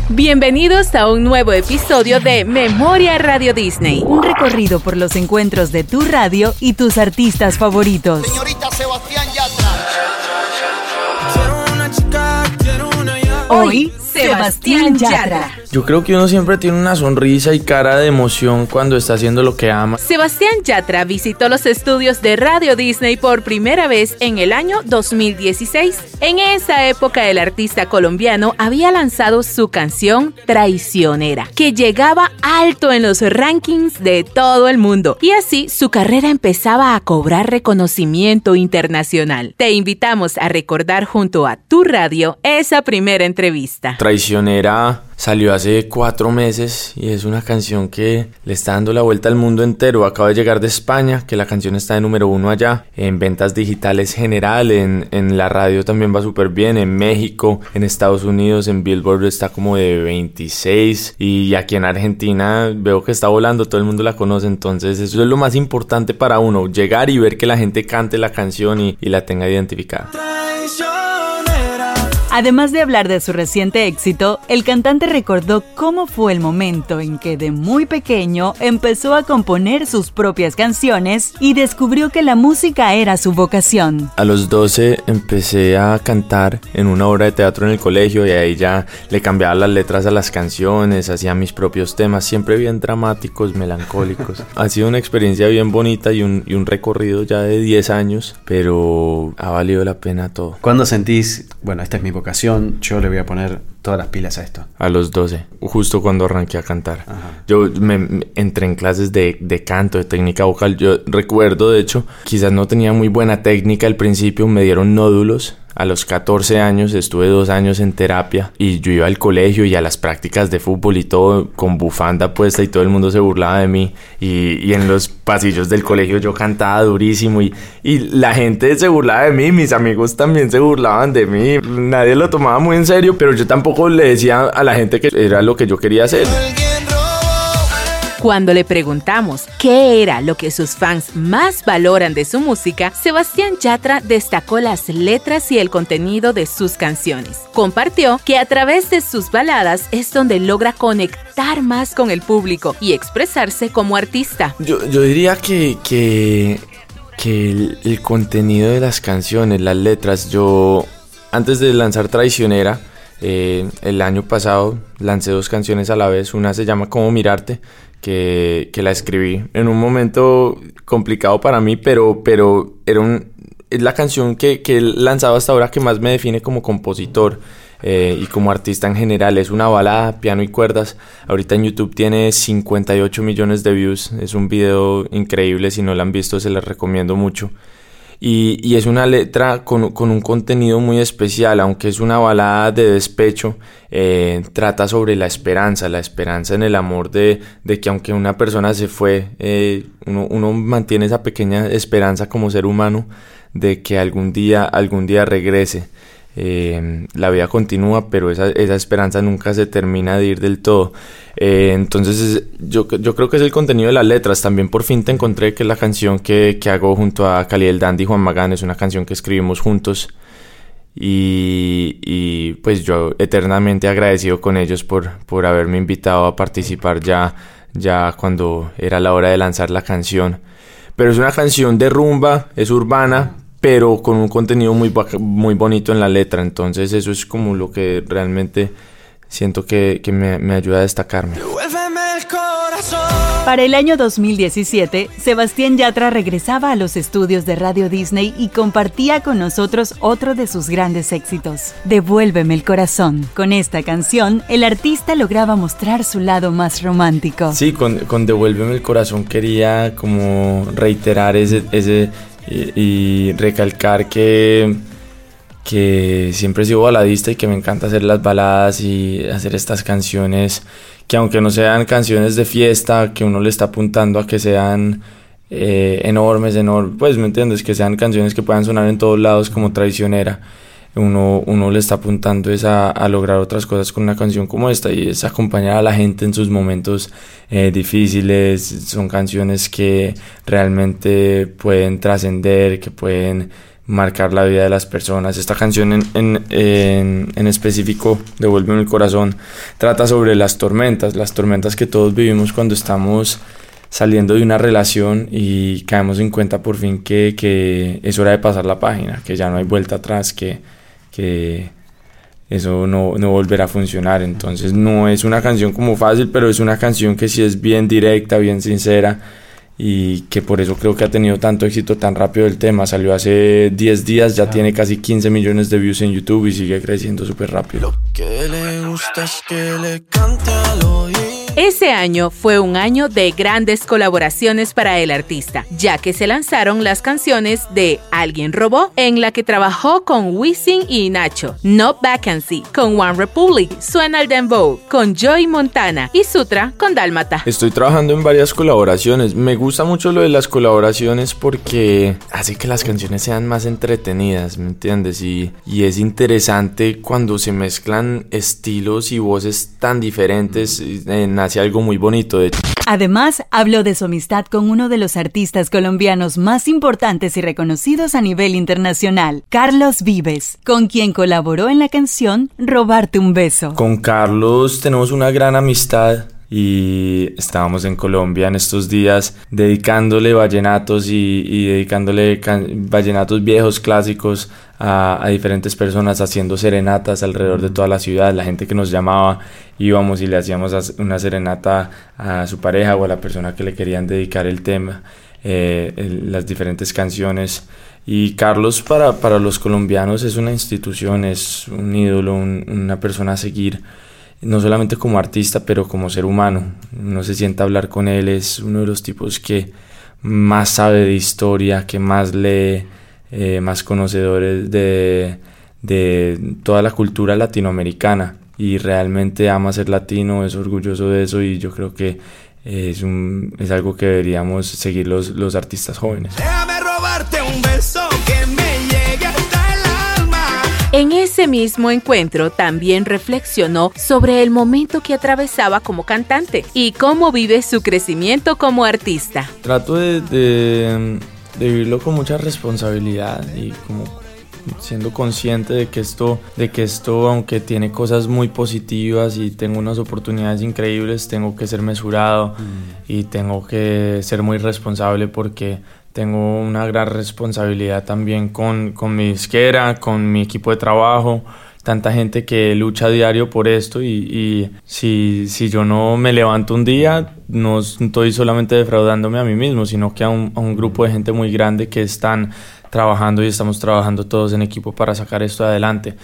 Bienvenidos a un nuevo episodio de Memoria Radio Disney. Un recorrido por los encuentros de tu radio y tus artistas favoritos. Señorita Sebastián Yatra. Hoy, Sebastián Yatra. Yo creo que uno siempre tiene una sonrisa y cara de emoción cuando está haciendo lo que ama. Sebastián Yatra visitó los estudios de Radio Disney por primera vez en el año 2016. En esa época el artista colombiano había lanzado su canción Traicionera, que llegaba alto en los rankings de todo el mundo. Y así su carrera empezaba a cobrar reconocimiento internacional. Te invitamos a recordar junto a tu radio esa primera entrevista. Traicionera salió hace 4 meses y es una canción que le está dando la vuelta al mundo entero. Acaba de llegar de España, que la canción está de número 1 allá, en ventas digitales general, en la radio también va súper bien, en México, en Estados Unidos, en Billboard está como de 26 y aquí en Argentina veo que está volando, todo el mundo la conoce, entonces eso es lo más importante para uno, llegar y ver que la gente cante la canción y la tenga identificada. Además de hablar de su reciente éxito, el cantante recordó cómo fue el momento en que de muy pequeño empezó a componer sus propias canciones y descubrió que la música era su vocación. A los 12 empecé a cantar en una obra de teatro en el colegio y ahí ya le cambiaba las letras a las canciones, hacía mis propios temas, siempre bien dramáticos, melancólicos. Ha sido una experiencia bien bonita y un recorrido ya de 10 años, pero ha valido la pena todo. ¿Cuándo sentís, bueno, esta es mi vocación, yo le voy a poner todas las pilas a esto? A los 12, justo cuando arranqué a cantar. Ajá. Yo me entré en clases de canto, de técnica vocal. Yo recuerdo, de hecho, quizás no tenía muy buena técnica al principio, me dieron nódulos. A los 14 años estuve 2 años en terapia y yo iba al colegio y a las prácticas de fútbol y todo con bufanda puesta y todo el mundo se burlaba de mí y en los pasillos del colegio yo cantaba durísimo y la gente se burlaba de mí, mis amigos también se burlaban de mí, nadie lo tomaba muy en serio, pero yo tampoco le decía a la gente que era lo que yo quería hacer. Cuando le preguntamos qué era lo que sus fans más valoran de su música, Sebastián Yatra destacó las letras y el contenido de sus canciones. Compartió que a través de sus baladas es donde logra conectar más con el público y expresarse como artista. Yo diría que el contenido de las canciones, las letras, yo antes de lanzar Traicionera, el año pasado lancé 2 canciones a la vez, una se llama Cómo Mirarte, que la escribí en un momento complicado para mí, pero es la canción que he lanzado hasta ahora que más me define como compositor y como artista en general. Es una balada, piano y cuerdas. Ahorita en YouTube tiene 58 millones de views. Es un video increíble, si no lo han visto se les recomiendo mucho. Y es una letra con un contenido muy especial, aunque es una balada de despecho, trata sobre la esperanza en el amor de que aunque una persona se fue, uno mantiene esa pequeña esperanza como ser humano de que algún día regrese. La vida continúa, pero esa esperanza nunca se termina de ir del todo. Entonces yo creo que es el contenido de las letras. También Por Fin Te Encontré, que es la canción que hago junto a Cali el Dandy y Juan Magán. Es una canción que escribimos juntos y pues yo eternamente agradecido con ellos por haberme invitado a participar ya cuando era la hora de lanzar la canción. Pero es una canción de rumba, es urbana, pero con un contenido muy bonito en la letra. Entonces eso es como lo que realmente siento que me ayuda a destacarme. Para el año 2017, Sebastián Yatra regresaba a los estudios de Radio Disney y compartía con nosotros otro de sus grandes éxitos, Devuélveme el Corazón. Con esta canción, el artista lograba mostrar su lado más romántico. Sí, con Devuélveme el Corazón quería como reiterar ese y recalcar que siempre he sido baladista y que me encanta hacer las baladas y hacer estas canciones que aunque no sean canciones de fiesta, que uno le está apuntando a que sean enormes, pues me entiendes, que sean canciones que puedan sonar en todos lados como Traicionera. Uno le está apuntando a lograr otras cosas con una canción como esta y es acompañar a la gente en sus momentos difíciles. Son canciones que realmente pueden trascender, que pueden marcar la vida de las personas. Esta canción en específico, Devuélveme el corazón, trata sobre las tormentas que todos vivimos cuando estamos saliendo de una relación y caemos en cuenta por fin que es hora de pasar la página, que ya no hay vuelta atrás, que eso no volverá a funcionar. Entonces no es una canción como fácil, pero es una canción que sí es bien directa, bien sincera, y que por eso creo que ha tenido tanto éxito tan rápido. El tema salió hace 10 días, ya tiene casi 15 millones de views en YouTube y sigue creciendo súper rápido. Lo que le gusta es que le cante al oído. Ese año fue un año de grandes colaboraciones para el artista, ya que se lanzaron las canciones de Alguien Robó, en la que trabajó con Wisin y Nacho, No Vacancy con One Republic, Suena el Dembow con Joey Montana y Sutra con Dálmata. Estoy trabajando en varias colaboraciones. Me gusta mucho lo de las colaboraciones porque hace que las canciones sean más entretenidas, ¿me entiendes? Y es interesante cuando se mezclan estilos y voces tan diferentes, nace algo muy bonito. Además, habló de su amistad con uno de los artistas colombianos más importantes y reconocidos a nivel internacional, Carlos Vives, con quien colaboró en la canción Robarte un beso. Con Carlos tenemos una gran amistad y estábamos en Colombia en estos días dedicándole vallenatos y dedicándole vallenatos viejos, clásicos a diferentes personas, haciendo serenatas alrededor de toda la ciudad. La gente que nos llamaba, íbamos y le hacíamos una serenata a su pareja o a la persona que le querían dedicar el tema, las diferentes canciones. Y Carlos para los colombianos es una institución, es un ídolo, una persona a seguir, no solamente como artista, pero como ser humano. Uno se sienta a hablar con él, es uno de los tipos que más sabe de historia, que más lee, más conocedores de toda la cultura latinoamericana, y realmente ama ser latino, es orgulloso de eso, y yo creo que es algo que deberíamos seguir los artistas jóvenes. Déjame robarte un beso que me llegue hasta el alma. En ese mismo encuentro también reflexionó sobre el momento que atravesaba como cantante y cómo vive su crecimiento como artista. Trato de vivirlo con mucha responsabilidad y como siendo consciente de que esto, aunque tiene cosas muy positivas y tengo unas oportunidades increíbles, tengo que ser mesurado y tengo que ser muy responsable, porque tengo una gran responsabilidad también con mi disquera, con mi equipo de trabajo, tanta gente que lucha a diario por esto, y si yo no me levanto un día, no estoy solamente defraudándome a mí mismo, sino que a un grupo de gente muy grande que están trabajando, y estamos trabajando todos en equipo para sacar esto adelante.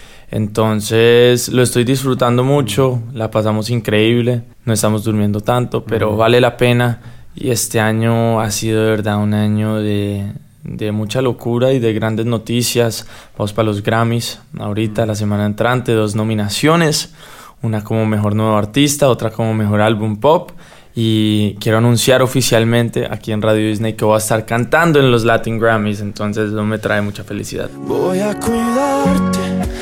Entonces lo estoy disfrutando mucho, la pasamos increíble, no estamos durmiendo tanto, pero vale la pena, y este año ha sido de verdad un año de mucha locura y de grandes noticias. Vamos para los Grammys ahorita, la semana entrante, 2 nominaciones, una como Mejor Nuevo Artista, otra como Mejor Álbum Pop. Y quiero anunciar oficialmente aquí en Radio Disney que voy a estar cantando en los Latin Grammys, entonces eso me trae mucha felicidad. Voy a cuidarte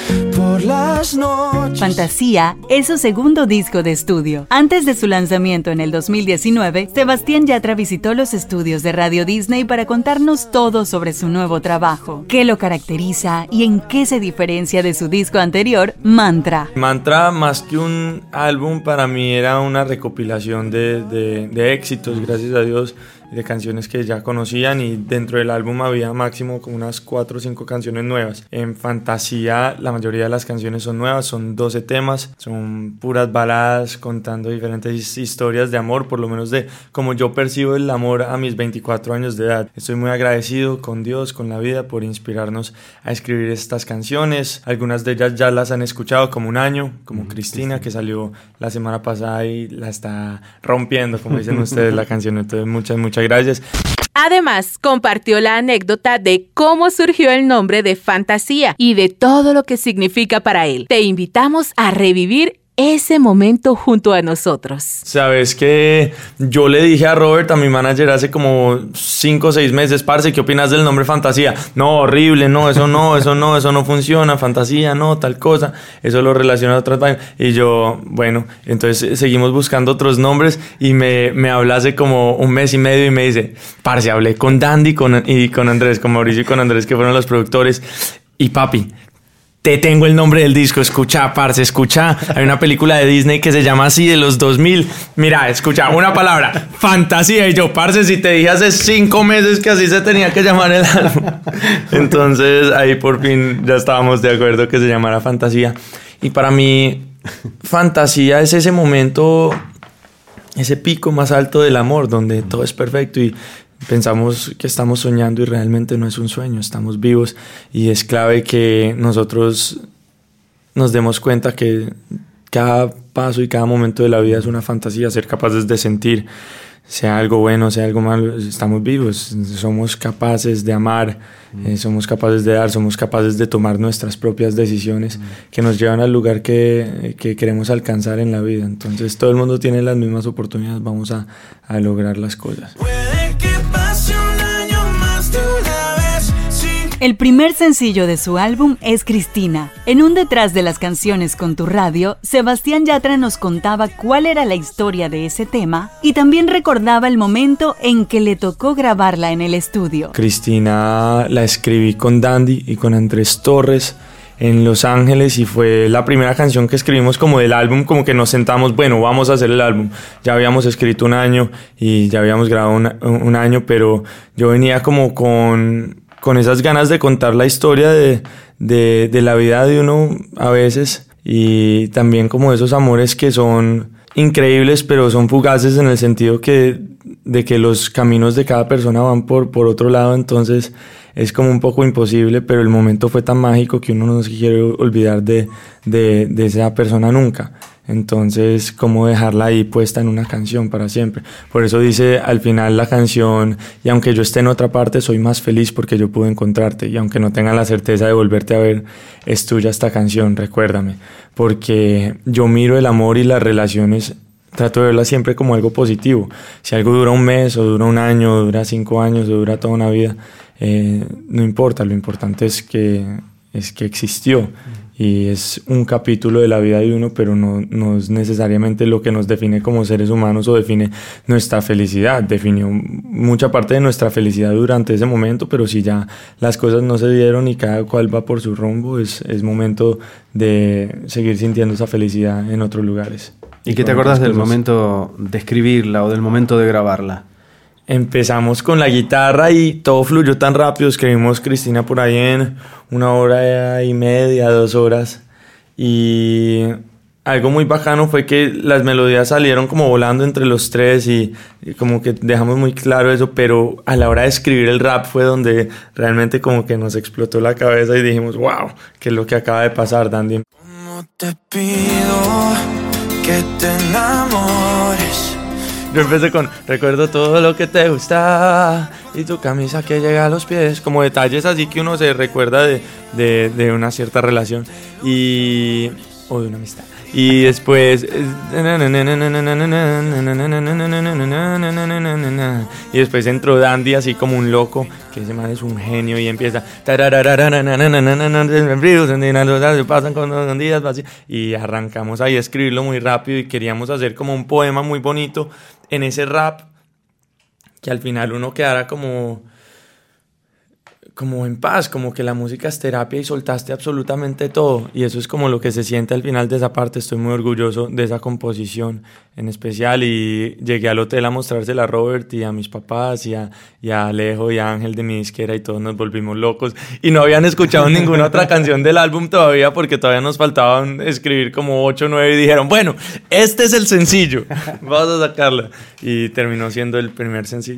por las noches. Fantasía es su segundo disco de estudio. Antes de su lanzamiento en el 2019, Sebastián Yatra visitó los estudios de Radio Disney para contarnos todo sobre su nuevo trabajo, qué lo caracteriza y en qué se diferencia de su disco anterior, Mantra. Mantra, más que un álbum, para mí era una recopilación de éxitos, gracias a Dios, de canciones que ya conocían, y dentro del álbum había máximo como unas 4 o 5 canciones nuevas. En Fantasía la mayoría de las canciones son nuevas, son 12 temas, son puras baladas contando diferentes historias de amor, por lo menos de cómo yo percibo el amor a mis 24 años de edad. Estoy muy agradecido con Dios, con la vida, por inspirarnos a escribir estas canciones. Algunas de ellas ya las han escuchado, como Un Año, como Cristina, que salió la semana pasada y la está rompiendo, como dicen ustedes, la canción. Entonces muchas gracias. Además, compartió la anécdota de cómo surgió el nombre de Fantasía y de todo lo que significa para él. Te invitamos a revivir ese momento junto a nosotros. Sabes que yo le dije a Robert, a mi manager, hace como 5 o 6 meses, parce, ¿qué opinas del nombre Fantasía? No, horrible, no, eso no funciona, Fantasía, no, tal cosa, eso lo relaciona a otras vainas. Y yo, bueno, entonces seguimos buscando otros nombres y me habla hace como un mes y medio y me dice, parce, hablé con Dandy y con Andrés, con Mauricio y con Andrés, que fueron los productores, y papi, te tengo el nombre del disco, escucha, parce, escucha. Hay una película de Disney que se llama así, de los 2000. Mira, escucha, una palabra, Fantasía. Y yo, parce, si te dije hace 5 meses que así se tenía que llamar el álbum. Entonces, ahí por fin ya estábamos de acuerdo que se llamara Fantasía. Y para mí, Fantasía es ese momento, ese pico más alto del amor, donde todo es perfecto y pensamos que estamos soñando y realmente no es un sueño, estamos vivos, y es clave que nosotros nos demos cuenta que cada paso y cada momento de la vida es una fantasía, ser capaces de sentir, sea algo bueno, sea algo malo, estamos vivos, somos capaces de amar, somos capaces de dar, somos capaces de tomar nuestras propias decisiones que nos llevan al lugar que queremos alcanzar en la vida. Entonces todo el mundo tiene las mismas oportunidades, vamos a lograr las cosas. El primer sencillo de su álbum es Cristina. En un detrás de las canciones con tu radio, Sebastián Yatra nos contaba cuál era la historia de ese tema y también recordaba el momento en que le tocó grabarla en el estudio. Cristina la escribí con Dandy y con Andrés Torres en Los Ángeles y fue la primera canción que escribimos como del álbum, como que nos sentamos, bueno, vamos a hacer el álbum. Ya habíamos escrito un año y ya habíamos grabado un año, pero yo venía como con esas ganas de contar la historia de la vida de uno a veces, y también como esos amores que son increíbles pero son fugaces, en el sentido de que los caminos de cada persona van por otro lado, entonces es como un poco imposible, pero el momento fue tan mágico que uno no se quiere olvidar de esa persona nunca. Entonces, ¿cómo dejarla ahí puesta en una canción para siempre? Por eso dice al final la canción, y aunque yo esté en otra parte, soy más feliz porque yo pude encontrarte. Y aunque no tenga la certeza de volverte a ver, es tuya esta canción, recuérdame. Porque yo miro el amor y las relaciones, trato de verlas siempre como algo positivo. Si algo dura un mes, o dura un año, o dura 5 años, o dura toda una vida, no importa. Lo importante es que existió. Y es un capítulo de la vida de uno, pero no es necesariamente lo que nos define como seres humanos o define nuestra felicidad. Definió mucha parte de nuestra felicidad durante ese momento, pero si ya las cosas no se dieron y cada cual va por su rumbo, es momento de seguir sintiendo esa felicidad en otros lugares. ¿Y qué te acuerdas del momento de escribirla o del momento de grabarla? Empezamos con la guitarra y todo fluyó tan rápido. Escribimos Cristina por ahí en 1 hora y media, 2 horas. Y algo muy bacano fue que las melodías salieron como volando entre los tres y como que dejamos muy claro eso, pero a la hora de escribir el rap fue donde realmente como que nos explotó la cabeza y dijimos, wow, ¿qué es lo que acaba de pasar, Dandy? ¿Cómo te pido que te enamores? Yo empecé con recuerdo todo lo que te gusta y tu camisa que llega a los pies, como detalles así que uno se recuerda de una cierta relación o de una amistad. Y después entró Dandy así como un loco, que ese man es un genio, y empieza pasan con 2 días y arrancamos ahí a escribirlo muy rápido y queríamos hacer como un poema muy bonito en ese rap, que al final uno quedara como en paz, como que la música es terapia y soltaste absolutamente todo, y eso es como lo que se siente al final de esa parte. Estoy muy orgulloso de esa composición en especial, y llegué al hotel a mostrársela a Robert y a mis papás y a Alejo y a Ángel de mi disquera, y todos nos volvimos locos y no habían escuchado ninguna otra canción del álbum todavía, porque todavía nos faltaban escribir como 8 o 9 y dijeron, bueno, este es el sencillo, vamos a sacarlo, y terminó siendo el primer sencillo.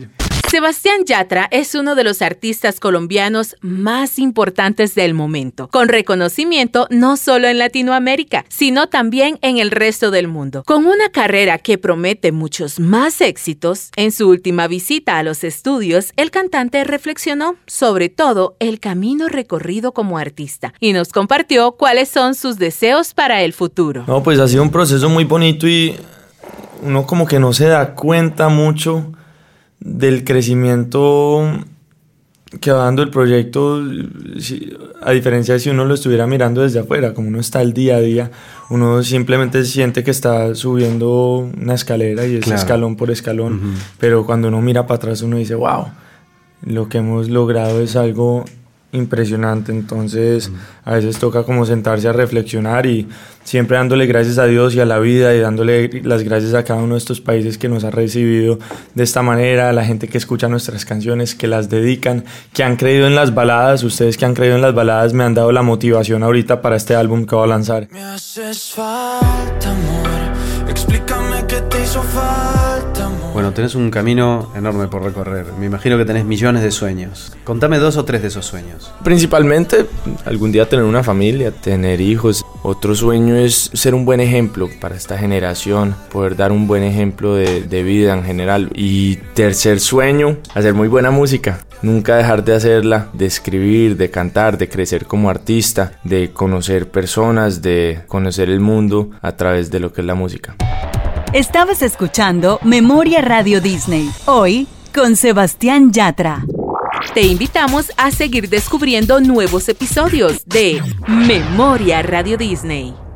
Sebastián Yatra es uno de los artistas colombianos más importantes del momento, con reconocimiento no solo en Latinoamérica, sino también en el resto del mundo. Con una carrera que promete muchos más éxitos, en su última visita a los estudios, el cantante reflexionó sobre todo el camino recorrido como artista y nos compartió cuáles son sus deseos para el futuro. No, pues ha sido un proceso muy bonito y uno como que no se da cuenta mucho del crecimiento que va dando el proyecto, a diferencia de si uno lo estuviera mirando desde afuera, como uno está el día a día, uno simplemente siente que está subiendo una escalera y es escalón por escalón, pero cuando uno mira para atrás uno dice, wow, lo que hemos logrado es algo impresionante. Entonces a veces toca como sentarse a reflexionar y siempre dándole gracias a Dios y a la vida y dándole las gracias a cada uno de estos países que nos ha recibido de esta manera, a la gente que escucha nuestras canciones, que las dedican, que han creído en las baladas. Ustedes que han creído en las baladas me han dado la motivación ahorita para este álbum que voy a lanzar. Me haces falta, amor, explícame qué te hizo falta, amor. Bueno, tenés un camino enorme por recorrer. Me imagino que tenés millones de sueños. Contame 2 o 3 de esos sueños. Principalmente, algún día tener una familia, tener hijos. Otro sueño es ser un buen ejemplo para esta generación, poder dar un buen ejemplo de vida en general. Y tercer sueño, hacer muy buena música. Nunca dejar de hacerla, de escribir, de cantar, de crecer como artista, de conocer personas, de conocer el mundo a través de lo que es la música. Estabas escuchando Memoria Radio Disney, hoy con Sebastián Yatra. Te invitamos a seguir descubriendo nuevos episodios de Memoria Radio Disney.